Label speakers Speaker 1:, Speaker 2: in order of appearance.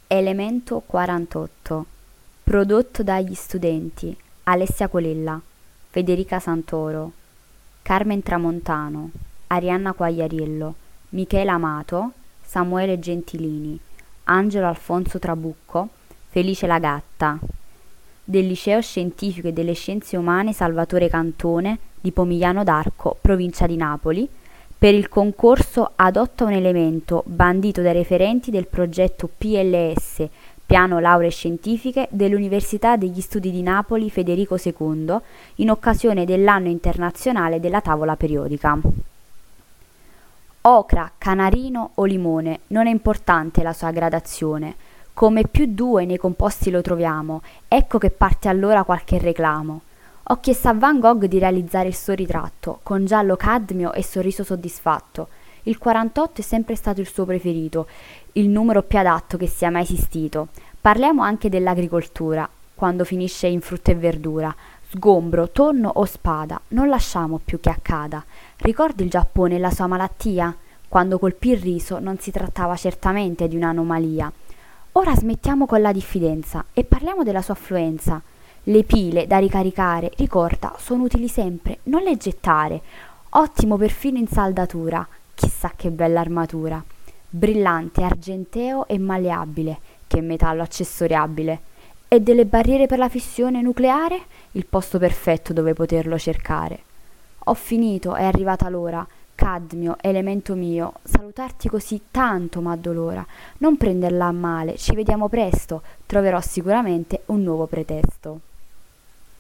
Speaker 1: Elemento 48. Prodotto dagli studenti Alessia Colella, Federica Santoro, Carmen Tramontano, Arianna Quagliariello, Michela Amato, Samuele Gentilini, Angelo Alfonso Trabucco, Felice Lagatta. Del Liceo Scientifico e delle Scienze Umane Salvatore Cantone di Pomigliano d'Arco, provincia di Napoli, per il concorso Adotta un elemento bandito dai referenti del progetto PLS, Piano Lauree Scientifiche, dell'Università degli Studi di Napoli Federico II, in occasione dell'anno internazionale della tavola periodica. Ocra, canarino o limone, non è importante la sua gradazione. Come +2 nei composti lo troviamo, ecco che parte allora qualche reclamo. Ho chiesto a Van Gogh di realizzare il suo ritratto, con giallo cadmio e sorriso soddisfatto. Il 48 è sempre stato il suo preferito, il numero più adatto che sia mai esistito. Parliamo anche dell'agricoltura, quando finisce in frutta e verdura. Sgombro, tonno o spada, non lasciamo più che accada. Ricordi il Giappone e la sua malattia? Quando colpì il riso non si trattava certamente di un'anomalia. Ora smettiamo con la diffidenza e parliamo della sua affluenza. Le pile da ricaricare, ricorda, sono utili sempre, non le gettare. Ottimo perfino in saldatura, chissà che bella armatura. Brillante, argenteo e malleabile, che metallo accessoriabile. E delle barriere per la fissione nucleare? Il posto perfetto dove poterlo cercare. Ho finito, è arrivata l'ora. Cadmio, elemento mio, salutarti così tanto m'addolora. Non prenderla a male, ci vediamo presto, troverò sicuramente un nuovo pretesto.